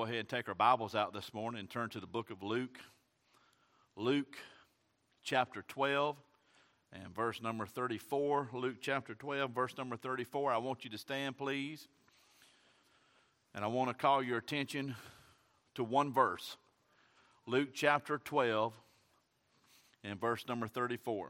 ahead and take our Bibles out this morning and turn to the book of Luke. Luke chapter 12 and verse number 34. Luke chapter 12, verse number 34. I want you to stand, please. And I want to call your attention to one verse. Luke chapter 12 and verse number 34.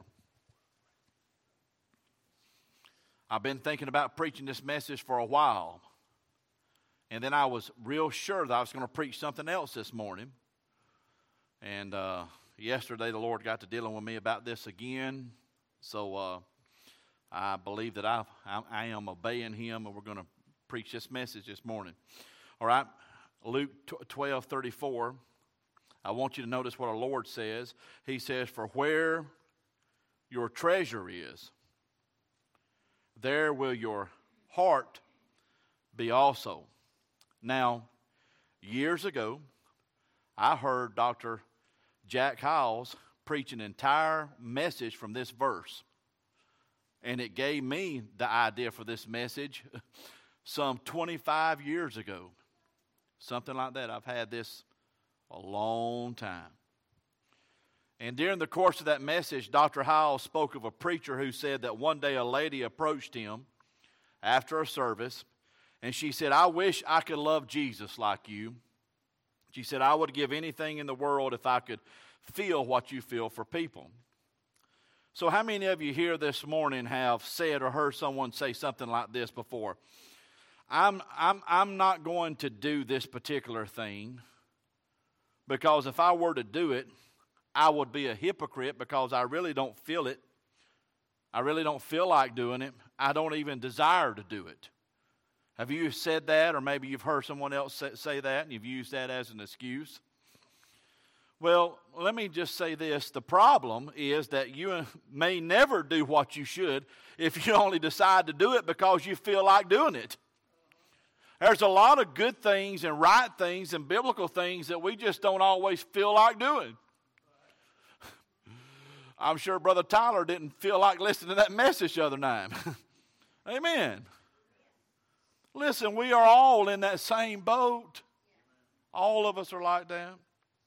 I've been thinking about preaching this message for a while. And then I was real sure that I was going to preach something else this morning. And yesterday the Lord got to dealing with me about this again. So I believe that I am obeying Him, and we're going to preach this message this morning. All right, Luke 12:34. I want you to notice what our Lord says. He says, "For where your treasure is, there will your heart be also." Now, years ago, I heard Dr. Jack Hyles preach an entire message from this verse. And it gave me the idea for this message some 25 years ago. Something like that. I've had this a long time. And during the course of that message, Dr. Hyles spoke of a preacher who said that one day a lady approached him after a service, and she said, "I wish I could love Jesus like you." She said, "I would give anything in the world if I could feel what you feel for people." So how many of you here this morning have said or heard someone say something like this before? I'm not going to do this particular thing because if I were to do it, I would be a hypocrite because I really don't feel it. I really don't feel like doing it. I don't even desire to do it. Have you said that, or maybe you've heard someone else say that and you've used that as an excuse? Well, let me just say this. The problem is that you may never do what you should if you only decide to do it because you feel like doing it. There's a lot of good things and right things and biblical things that we just don't always feel like doing. I'm sure Brother Tyler didn't feel like listening to that message the other night. Amen. Listen, we are all in that same boat. All of us are like that.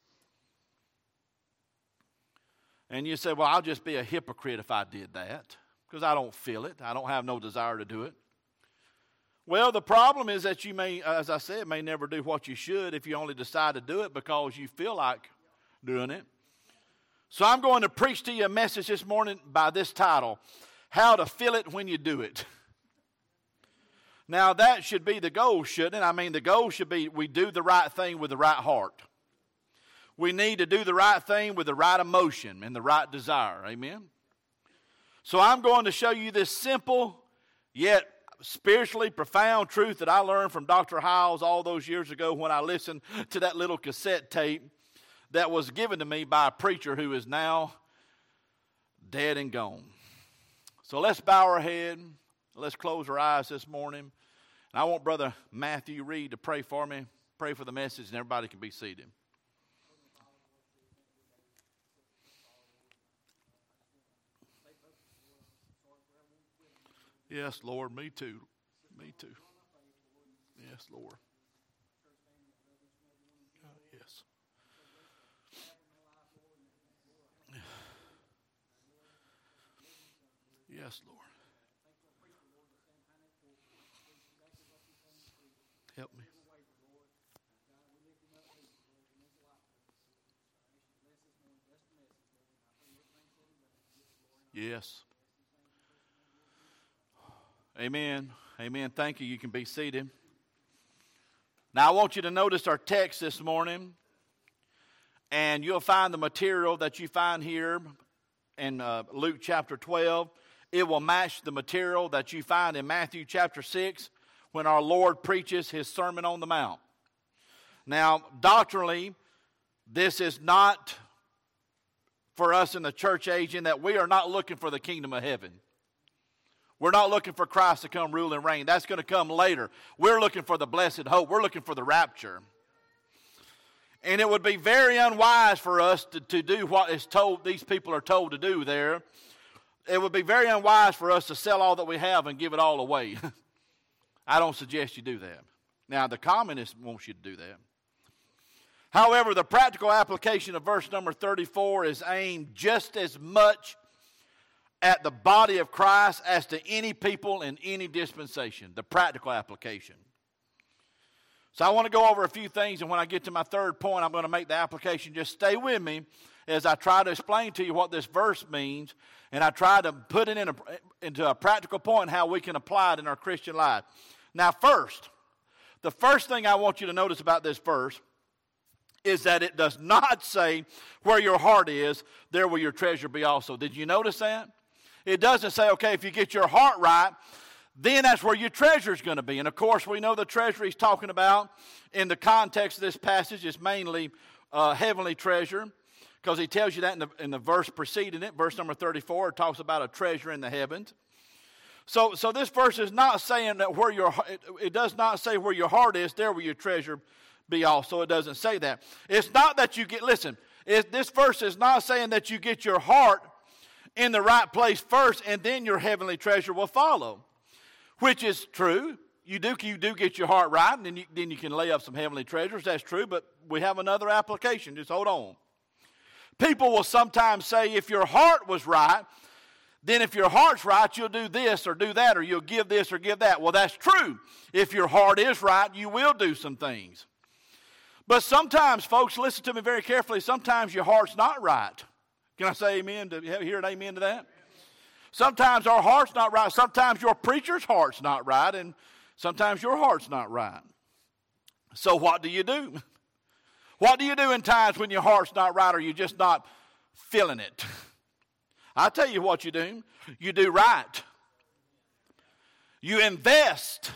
And you say, well, I'll just be a hypocrite if I did that because I don't feel it. I don't have no desire to do it. Well, the problem is that you may, as I said, may never do what you should if you only decide to do it because you feel like doing it. So I'm going to preach to you a message this morning by this title, How to Feel It When You Do It. Now, that should be the goal, shouldn't it? I mean, the goal should be we do the right thing with the right heart. We need to do the right thing with the right emotion and the right desire. Amen? So I'm going to show you this simple yet spiritually profound truth that I learned from Dr. Hyles all those years ago when I listened to that little cassette tape that was given to me by a preacher who is now dead and gone. So let's bow our head. Let's close our eyes this morning. And I want Brother Matthew Reed to pray for me, pray for the message, and everybody can be seated. Yes, Lord, me too. Me too. Yes, Lord. Yes. Yes, Lord. Help me. Yes. Amen. Amen. Thank you. You can be seated. Now I want you to notice our text this morning, and you'll find the material that you find here in Luke chapter 12. It will match the material that you find in Matthew chapter 6 when our Lord preaches His Sermon on the Mount. Now, doctrinally, this is not for us in the church age in that we are not looking for the kingdom of heaven. We're not looking for Christ to come rule and reign. That's going to come later. We're looking for the blessed hope. We're looking for the rapture. And it would be very unwise for us to do what is told, these people are told to do there. It would be very unwise for us to sell all that we have and give it all away. I don't suggest you do that. Now, the communists want you to do that. However, the practical application of verse number 34 is aimed just as much at the body of Christ as to any people in any dispensation. The practical application. So I want to go over a few things, and when I get to my third point, I'm going to make the application. Just stay with me as I try to explain to you what this verse means, and I try to put it into a practical point how we can apply it in our Christian life. Now first, the first thing I want you to notice about this verse is that it does not say where your heart is, there will your treasure be also. Did you notice that? It doesn't say, okay, if you get your heart right, then that's where your treasure is going to be. And of course, we know the treasure he's talking about in the context of this passage is mainly heavenly treasure, because he tells you that in the verse preceding it, verse number 34, it talks about a treasure in the heavens. So this verse is not saying that it does not say where your heart is, there will your treasure be also. It doesn't say that. It's not that you get, this verse is not saying that you get your heart in the right place first and then your heavenly treasure will follow, which is true. You do get your heart right, and then you can lay up some heavenly treasures. That's true, but we have another application. Just hold on. People will sometimes say if your heart was right, then if your heart's right, you'll do this or do that, or you'll give this or give that. Well, that's true. If your heart is right, you will do some things. But sometimes, folks, listen to me very carefully, sometimes your heart's not right. Can I say amen? Hear an amen to that? Sometimes our heart's not right. Sometimes your preacher's heart's not right, and sometimes your heart's not right. So what do you do? What do you do in times when your heart's not right or you're just not feeling it? I'll tell you what you do. You do right. You invest.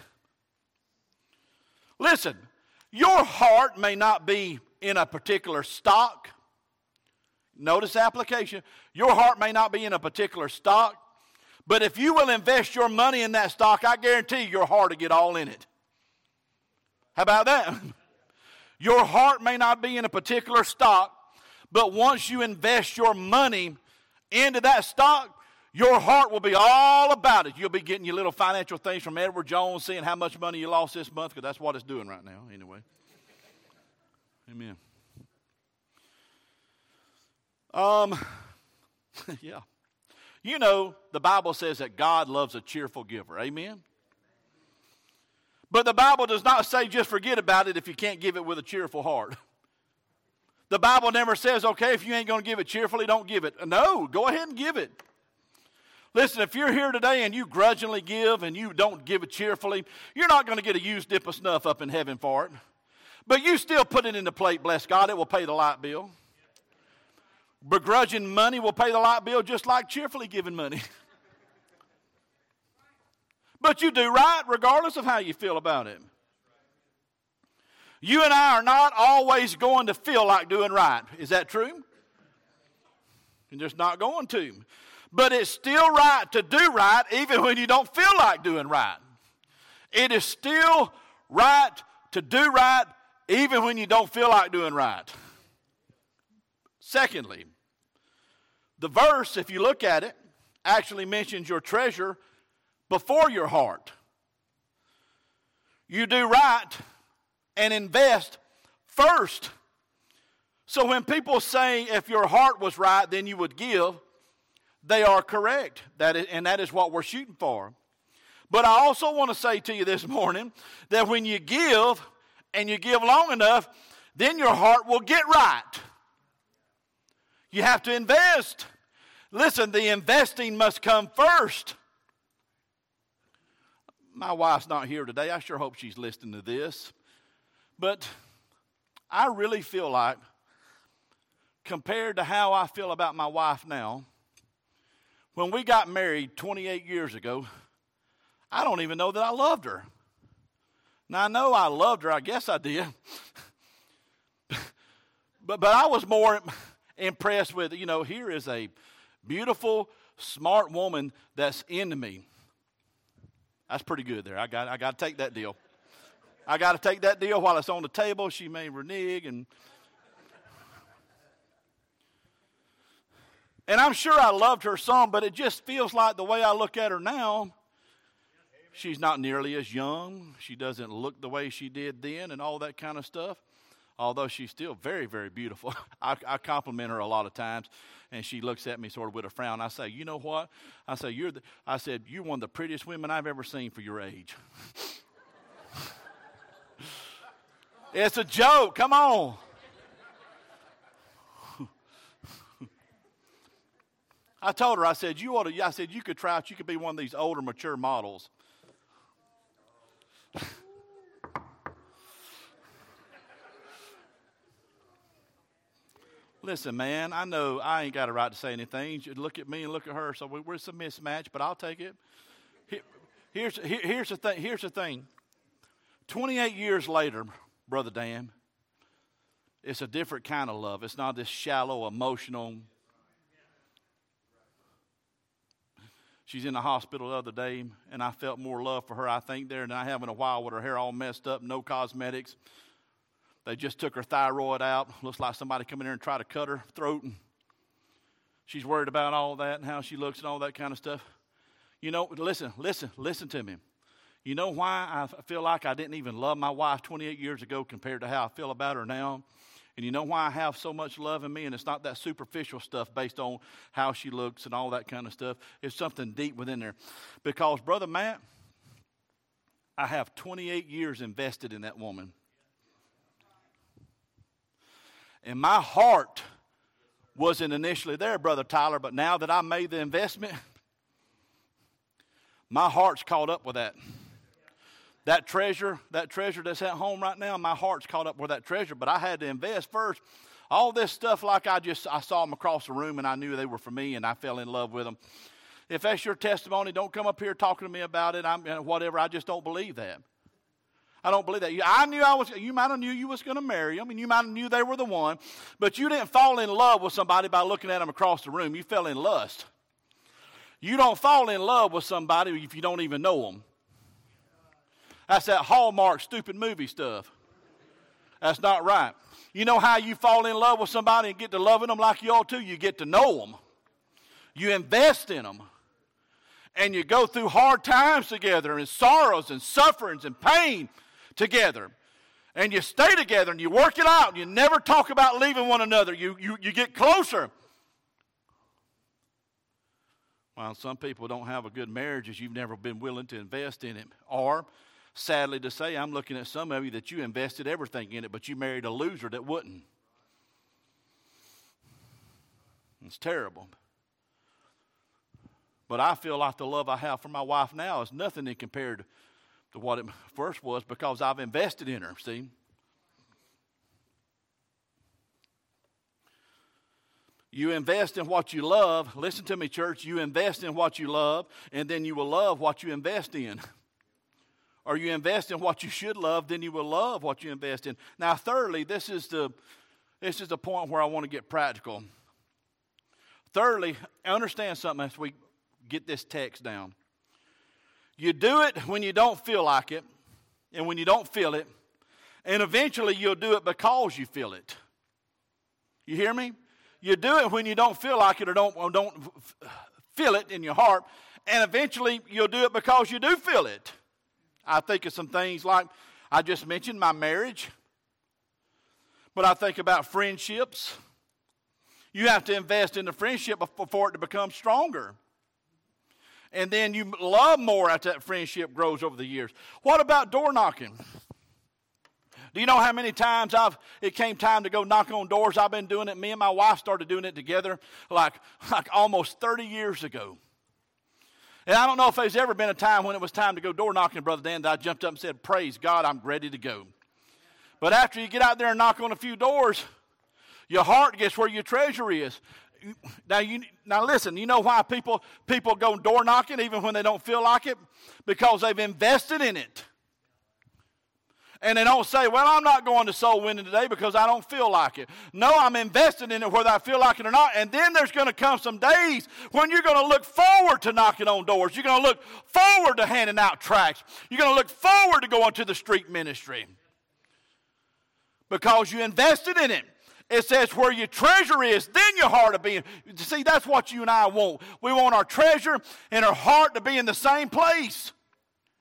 Listen, your heart may not be in a particular stock. Notice application. Your heart may not be in a particular stock, but if you will invest your money in that stock, I guarantee your heart will get all in it. How about that? Your heart may not be in a particular stock, but once you invest your money into that stock, your heart will be all about it. You'll be getting your little financial things from Edward Jones, seeing how much money you lost this month, because that's what it's doing right now, anyway. Amen. Yeah. You know, the Bible says that God loves a cheerful giver. Amen? But the Bible does not say just forget about it if you can't give it with a cheerful heart. The Bible never says, okay, if you ain't going to give it cheerfully, don't give it. No, go ahead and give it. Listen, if you're here today and you grudgingly give and you don't give it cheerfully, you're not going to get a used dip of snuff up in heaven for it. But you still put it in the plate, bless God, it will pay the light bill. Begrudging money will pay the light bill just like cheerfully giving money. But you do right regardless of how you feel about it. You and I are not always going to feel like doing right. Is that true? You're just not going to. But it's still right to do right even when you don't feel like doing right. It is still right to do right even when you don't feel like doing right. Secondly, the verse, if you look at it, actually mentions your treasure before your heart. You do right and invest first. So when people say if your heart was right, then you would give, they are correct. That is what we're shooting for. But I also want to say to you this morning that when you give and you give long enough, then your heart will get right. You have to invest. Listen, the investing must come first. My wife's not here today. I sure hope she's listening to this. But I really feel like, compared to how I feel about my wife now, when we got married 28 years ago, I don't even know that I loved her. Now, I know I loved her. I guess I did. But I was more impressed with, here is a beautiful, smart woman that's into me. That's pretty good there. I got to take that deal. I got to take that deal while it's on the table. She may renege and I'm sure I loved her some, but it just feels like the way I look at her now, she's not nearly as young. She doesn't look the way she did then and all that kind of stuff. although she's still very, very beautiful. I compliment her a lot of times, and she looks at me sort of with a frown. I say, you know what? I say, you're one of the prettiest women I've ever seen for your age. It's a joke. Come on. I told her, I said, you could try out, you could be one of these older, mature models. Listen, man, I know I ain't got a right to say anything. You look at me and look at her, so we're a mismatch, but I'll take it. Here's the thing. 28 years later, Brother Dan, it's a different kind of love. It's not this shallow, emotional. She's in the hospital the other day, and I felt more love for her, I think, there than I have in a while, with her hair all messed up, no cosmetics. They just took her thyroid out. Looks like somebody come in there and try to cut her throat. And she's worried about all that and how she looks and all that kind of stuff. You know, listen to me. You know why I feel like I didn't even love my wife 28 years ago compared to how I feel about her now? And you know why I have so much love in me? And it's not that superficial stuff based on how she looks and all that kind of stuff. It's something deep within there. Because, Brother Matt, I have 28 years invested in that woman. And my heart wasn't initially there, Brother Tyler, but now that I made the investment, my heart's caught up with that. That treasure that's at home right now, my heart's caught up with that treasure, but I had to invest first. All this stuff, like I saw them across the room and I knew they were for me and I fell in love with them. If that's your testimony, don't come up here talking to me about it. Whatever, I just don't believe that. I don't believe that. You might have knew you was going to marry them, and you might have knew they were the one, but you didn't fall in love with somebody by looking at them across the room. You fell in lust. You don't fall in love with somebody if you don't even know them. That's that Hallmark stupid movie stuff. That's not right. You know how you fall in love with somebody and get to loving them like you ought to? You get to know them. You invest in them. And you go through hard times together and sorrows and sufferings and pain together. And you stay together and you work it out. And you never talk about leaving one another. You get closer. Well, some people don't have a good marriage as you've never been willing to invest in it. Or, sadly to say, I'm looking at some of you that you invested everything in it, but you married a loser that wouldn't. It's terrible. But I feel like the love I have for my wife now is nothing in compared to what it first was, because I've invested in her, see? You invest in what you love. Listen to me, church. You invest in what you love, and then you will love what you invest in. Or you invest in what you should love, then you will love what you invest in. Now, thirdly, this is the point where I want to get practical. Thirdly, understand something as we get this text down. You do it when you don't feel like it, and when you don't feel it, and eventually you'll do it because you feel it. You hear me? You do it when you don't feel like it or don't feel it in your heart, and eventually you'll do it because you do feel it. I think of some things like I just mentioned, my marriage, but I think about friendships. You have to invest in the friendship for it to become stronger. And then you love more as that friendship grows over the years. What about door knocking? Do you know how many times it came time to go knock on doors? I've been doing it. Me and my wife started doing it together like almost 30 years ago. And I don't know if there's ever been a time when it was time to go door knocking, Brother Dan, that I jumped up and said, praise God, I'm ready to go. But after you get out there and knock on a few doors, your heart gets where your treasure is. Now listen, you know why people go door knocking even when they don't feel like it? Because they've invested in it. And they don't say, well, I'm not going to soul winning today because I don't feel like it. No, I'm invested in it whether I feel like it or not. And then there's going to come some days when you're going to look forward to knocking on doors. You're going to look forward to handing out tracts. You're going to look forward to going to the street ministry. Because you invested in it. It says where your treasure is, then your heart will be. See, that's what you and I want. We want our treasure and our heart to be in the same place.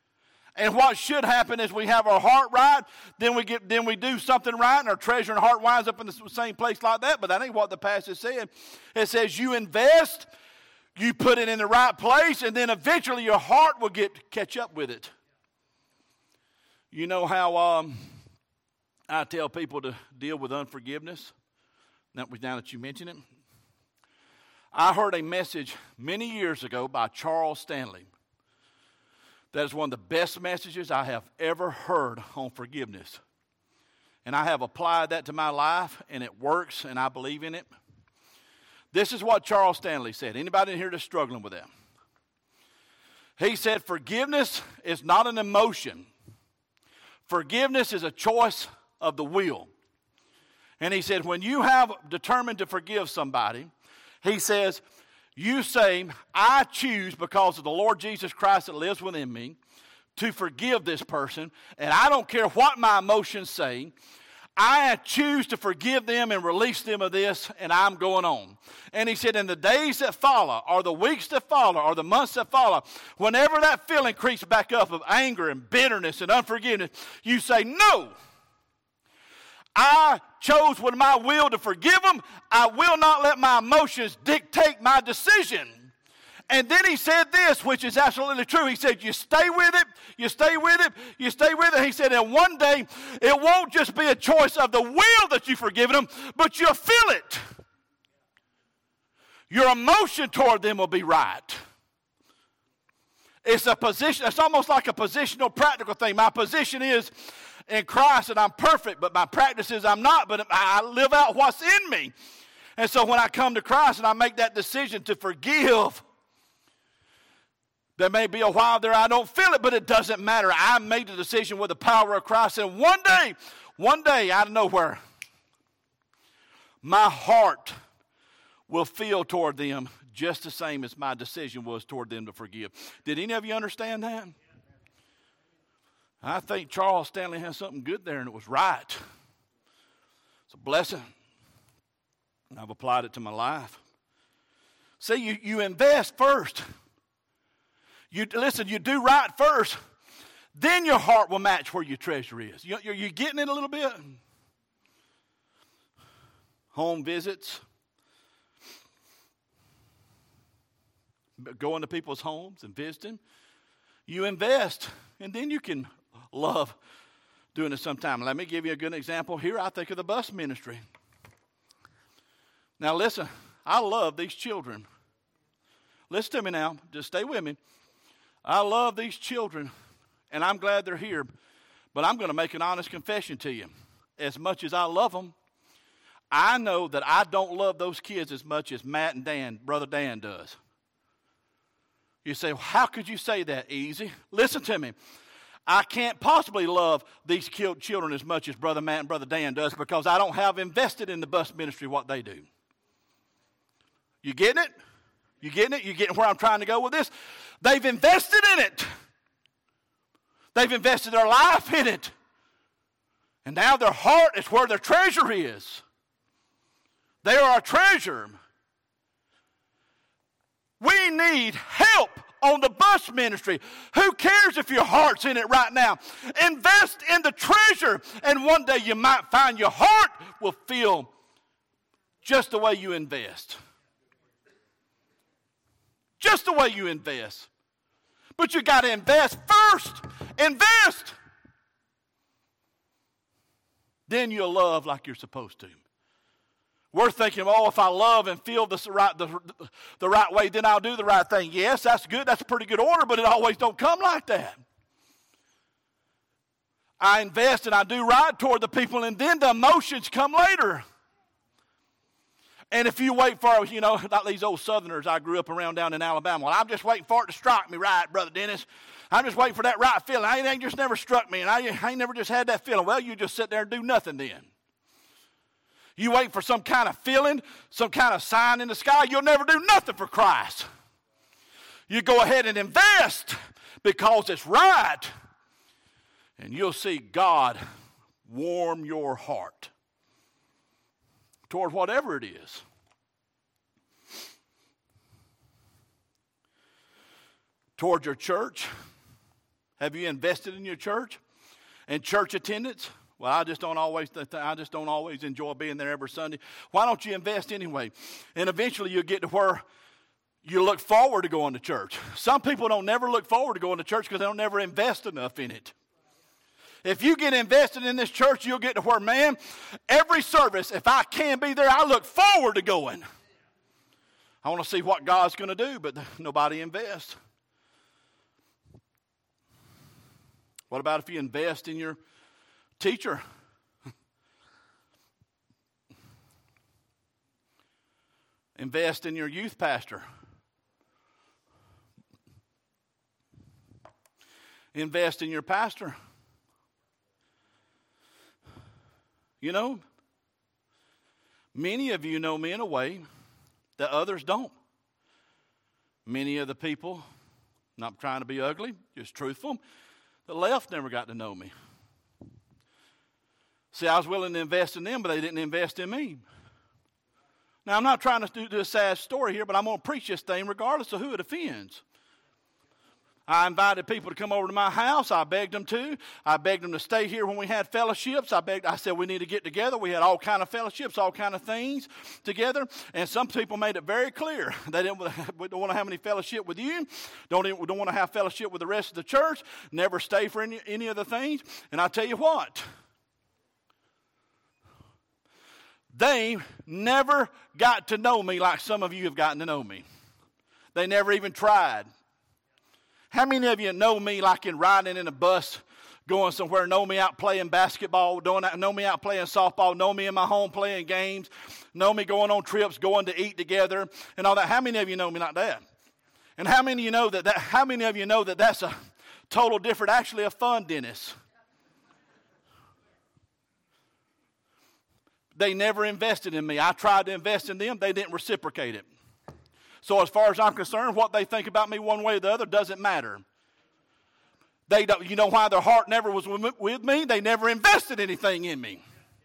And what should happen is we have our heart right, then we do something right, and our treasure and heart winds up in the same place like that. But that ain't what the passage said. It says you invest, you put it in the right place, and then eventually your heart will catch up with it. You know how I tell people to deal with unforgiveness? Now that you mention it. I heard a message many years ago by Charles Stanley. That is one of the best messages I have ever heard on forgiveness. And I have applied that to my life, and it works, and I believe in it. This is what Charles Stanley said. Anybody in here that's struggling with that? He said, forgiveness is not an emotion. Forgiveness is a choice of the will. And he said, when you have determined to forgive somebody, he says, you say, I choose because of the Lord Jesus Christ that lives within me to forgive this person, and I don't care what my emotions say. I choose to forgive them and release them of this, and I'm going on. And he said, in the days that follow, or the weeks that follow, or the months that follow, whenever that feeling creeps back up of anger and bitterness and unforgiveness, you say, no. I chose with my will to forgive them. I will not let my emotions dictate my decision. And then he said this, which is absolutely true. He said, you stay with it, you stay with it, you stay with it. He said, and one day, it won't just be a choice of the will that you've forgiven them, but you'll feel it. Your emotion toward them will be right. It's a position, it's almost like a positional, practical thing. My position is in Christ, and I'm perfect, but my practice is I'm not, but I live out what's in me. And so when I come to Christ and I make that decision to forgive, there may be a while there I don't feel it, but it doesn't matter. I made the decision with the power of Christ, and one day, out of nowhere, my heart will feel toward them just the same as my decision was toward them to forgive. Did any of you understand that? I think Charles Stanley has something good there, and it was right. It's a blessing. I've applied it to my life. See, you invest first. You do right first. Then your heart will match where your treasure is. You're getting it a little bit? Home visits. Going to people's homes and visiting. You invest, and then you can love doing it sometime. Let me give you a good example. Here I think of the bus ministry. Now listen, I love these children. Listen to me now. Just stay with me. I love these children, and I'm glad they're here. But I'm going to make an honest confession to you. As much as I love them, I know that I don't love those kids as much as Matt and Dan, Brother Dan does. You say, well, how could you say that, Easy? Listen to me. I can't possibly love these children as much as Brother Matt and Brother Dan does because I don't have invested in the bus ministry what they do. You getting it? You getting it? You getting where I'm trying to go with this? They've invested in it. They've invested their life in it. And now their heart is where their treasure is. They are a treasure. We need help on the bus ministry. Who cares if your heart's in it right now? Invest in the treasure, and one day you might find your heart will feel just the way you invest. Just the way you invest. But you got to invest first. Invest. Then you'll love like you're supposed to. We're thinking, oh, if I love and feel the right way, then I'll do the right thing. Yes, that's good. That's a pretty good order, but it always don't come like that. I invest and I do right toward the people, and then the emotions come later. And if you wait for, like these old Southerners I grew up around down in Alabama, well, I'm just waiting for it to strike me right, Brother Dennis. I'm just waiting for that right feeling. It ain't just never struck me, and I ain't never just had that feeling. Well, you just sit there and do nothing then. You wait for some kind of feeling, some kind of sign in the sky, you'll never do nothing for Christ. You go ahead and invest because it's right, and you'll see God warm your heart toward whatever it is. Toward your church, Have you invested in your church and church attendance? Well, I just don't always enjoy being there every Sunday. Why don't you invest anyway? And eventually you'll get to where you look forward to going to church. Some people don't never look forward to going to church because they don't never invest enough in it. If you get invested in this church, you'll get to where, man, every service, if I can be there, I look forward to going. I want to see what God's going to do, but nobody invests. What about if you invest in your teacher? Invest in your youth pastor. Invest in your pastor. You know, many of you know me in a way that others don't. Many of the people, not trying to be ugly, just truthful, the left never got to know me. See, I was willing to invest in them, but they didn't invest in me. Now, I'm not trying to do a sad story here, but I'm going to preach this thing regardless of who it offends. I invited people to come over to my house. I begged them to. I begged them to stay here when we had fellowships. I said we need to get together. We had all kind of fellowships, all kind of things together. And some people made it very clear they don't want to have any fellowship with you. Don't want to have fellowship with the rest of the church. Never stay for any of the things. And I tell you what, they never got to know me like some of you have gotten to know me. They never even tried. How many of you know me like in riding in a bus, going somewhere, know me out playing basketball, know me out playing softball, know me in my home playing games, know me going on trips, going to eat together, and all that? How many of you know me like that? And how many of you know how many of you know that that's a total different, actually a fun dentist? They never invested in me. I tried to invest in them. They didn't reciprocate it. So as far as I'm concerned, what they think about me one way or the other doesn't matter. They don't. You know why their heart never was with me? They never invested anything in me.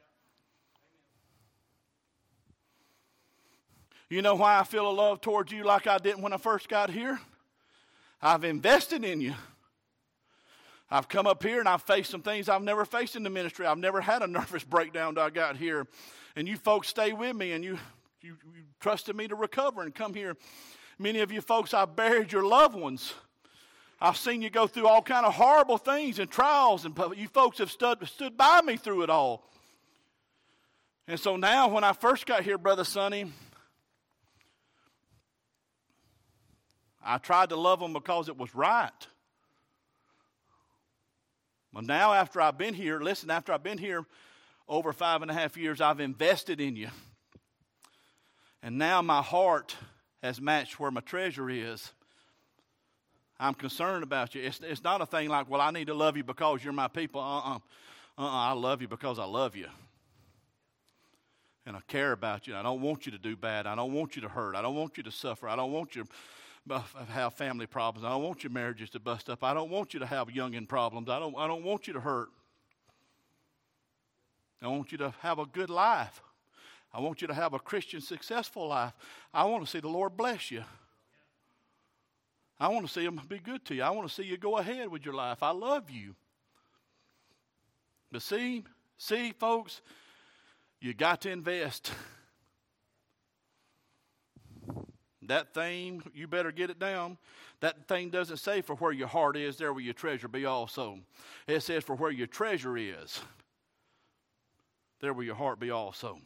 You know why I feel a love towards you like I didn't when I first got here? I've invested in you. I've come up here and I've faced some things I've never faced in the ministry. I've never had a nervous breakdown until I got here. And you folks stay with me and you trusted me to recover and come here. Many of you folks, I've buried your loved ones. I've seen you go through all kind of horrible things and trials, and you folks have stood by me through it all. And so now when I first got here, Brother Sonny, I tried to love them because it was right. But now after I've been here over 5.5 years, I've invested in you. And now my heart has matched where my treasure is. I'm concerned about you. It's not a thing like, well, I need to love you because you're my people. I love you because I love you. And I care about you. I don't want you to do bad. I don't want you to hurt. I don't want you to suffer. I don't want you to have family problems. I don't want your marriages to bust up. I don't want you to have youngin' problems. I don't want you to hurt. I want you to have a good life. I want you to have a Christian, successful life. I want to see the Lord bless you. I want to see Him be good to you. I want to see you go ahead with your life. I love you. But see, folks, you got to invest. That thing, you better get it down. That thing doesn't say for where your heart is, there will your treasure be also. It says for where your treasure is, there will your heart be also.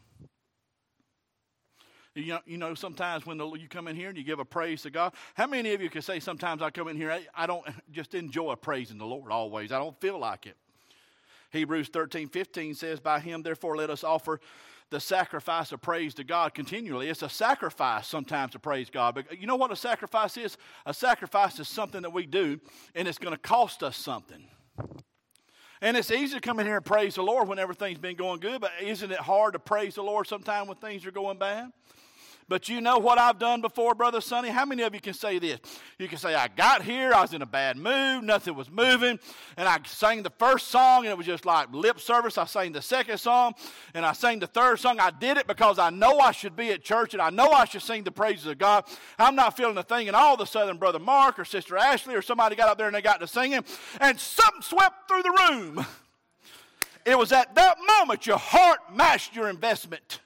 You know, sometimes when you come in here and you give a praise to God, how many of you can say sometimes I come in here, I don't just enjoy praising the Lord always. I don't feel like it. Hebrews 13:15 says, by Him, therefore, let us offer the sacrifice of praise to God continually. It's a sacrifice sometimes to praise God. But you know what a sacrifice is? A sacrifice is something that we do, and it's going to cost us something. And it's easy to come in here and praise the Lord when everything's been going good, but isn't it hard to praise the Lord sometimes when things are going bad? But you know what I've done before, Brother Sonny? How many of you can say this? You can say, I got here, I was in a bad mood, nothing was moving, and I sang the first song, and it was just like lip service. I sang the second song, and I sang the third song. I did it because I know I should be at church, and I know I should sing the praises of God. I'm not feeling a thing, and all of a sudden, Brother Mark or Sister Ashley or somebody got up there, and they got to singing, and something swept through the room. It was at that moment your heart matched your investment.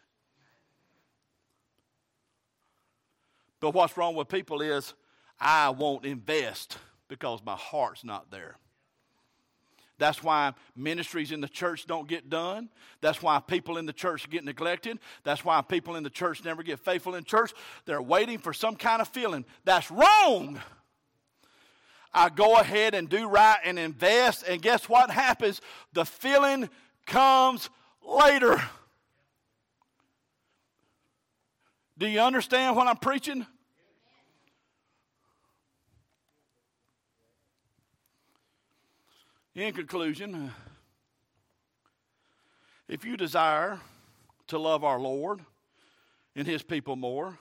But what's wrong with people is, I won't invest because my heart's not there. That's why ministries in the church don't get done. That's why people in the church get neglected. That's why people in the church never get faithful in church. They're waiting for some kind of feeling. That's wrong. I go ahead and do right and invest, and guess what happens? The feeling comes later. Do you understand what I'm preaching? In conclusion, if you desire to love our Lord and His people more,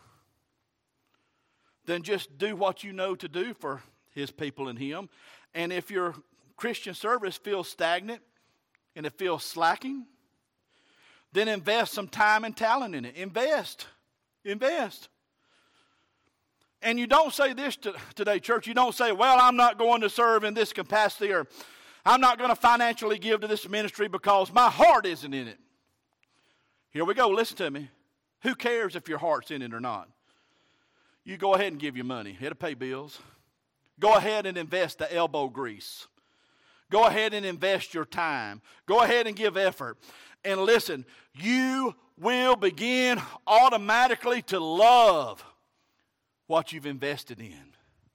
then just do what you know to do for His people and Him. And if your Christian service feels stagnant and it feels slacking, then invest some time and talent in it. Invest. And you don't say this today, church. You don't say, well, I'm not going to serve in this capacity, or I'm not going to financially give to this ministry because my heart isn't in it. Here we go. Listen to me. Who cares if your heart's in it or not? You go ahead and give your money. It'll pay bills. Go ahead and invest the elbow grease. Go ahead and invest your time. Go ahead and give effort. And listen, you will begin automatically to love what you've invested in.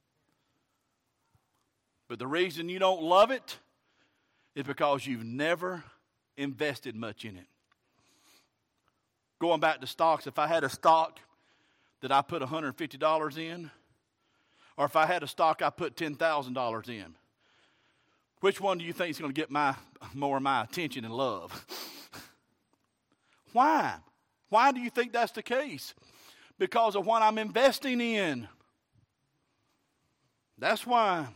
But the reason you don't love it is because you've never invested much in it. Going back to stocks, if I had a stock that I put $150 in, or if I had a stock I put $10,000 in, which one do you think is going to get more of my attention and love? Why? Why do you think that's the case? Because of what I'm investing in. That's why.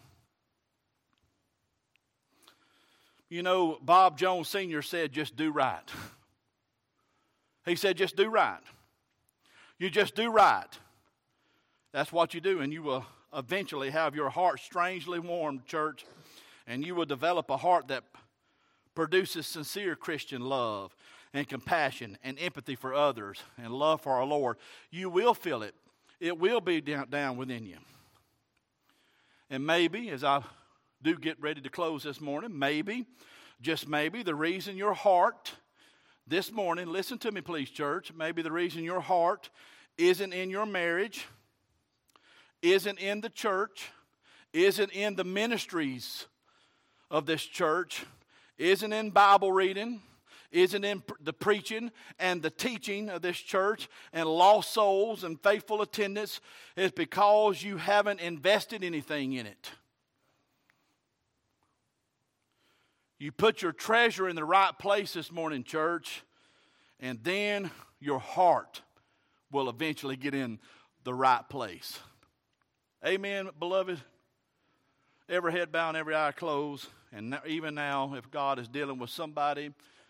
You know, Bob Jones Sr. said, just do right. He said, just do right. You just do right. That's what you do, and you will eventually have your heart strangely warmed, church, and you will develop a heart that produces sincere Christian love and compassion and empathy for others and love for our Lord. You will feel it. It will be down within you. And maybe, as I do get ready to close this morning, maybe, just maybe, the reason your heart this morning, listen to me please, church, maybe the reason your heart isn't in your marriage, isn't in the church, isn't in the ministries of this church, isn't in Bible reading, isn't in the preaching and the teaching of this church and lost souls and faithful attendance, is because you haven't invested anything in it. You put your treasure in the right place this morning, church, and then your heart will eventually get in the right place. Amen, beloved. Every head bowed and every eye closed. And even now, if God is dealing with somebody,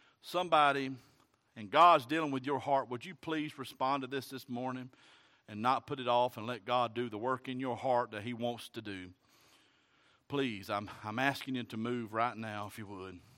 and God's dealing with your heart, would you please respond to this morning and not put it off and let God do the work in your heart that He wants to do? Please, I'm asking you to move right now if you would.